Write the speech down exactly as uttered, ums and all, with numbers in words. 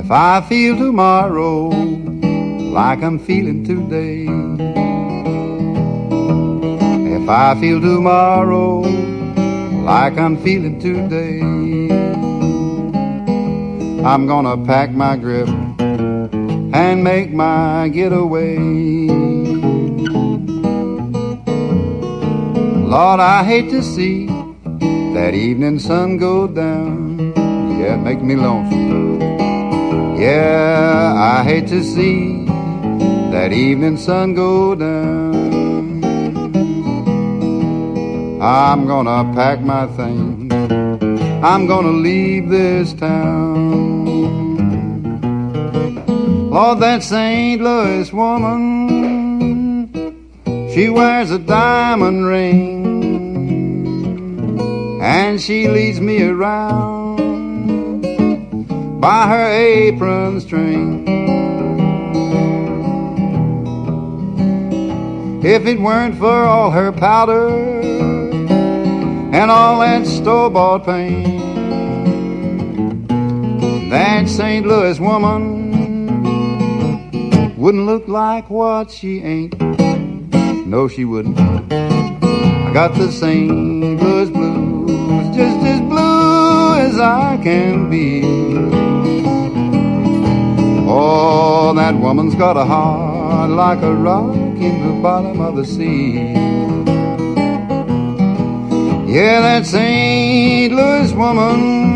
If I feel tomorrow like I'm feeling today, if I feel tomorrow like I'm feeling today, I'm gonna pack my grip and make my getaway. Lord, I hate to see that evening sun go down. Yeah, it makes me lonesome. Yeah, I hate to see that evening sun go down. I'm gonna pack my things, I'm gonna leave this town. Lord, that Saint Louis woman, she wears a diamond ring, and she leads me around by her apron string. If it weren't for all her powder and all that store-bought paint, that Saint Louis woman wouldn't look like what she ain't. No, she wouldn't. I got the Saint Louis blues, just as blue as I can be. Oh, that woman's got a heart like a rock in the bottom of the sea. Yeah, that Saint Louis woman,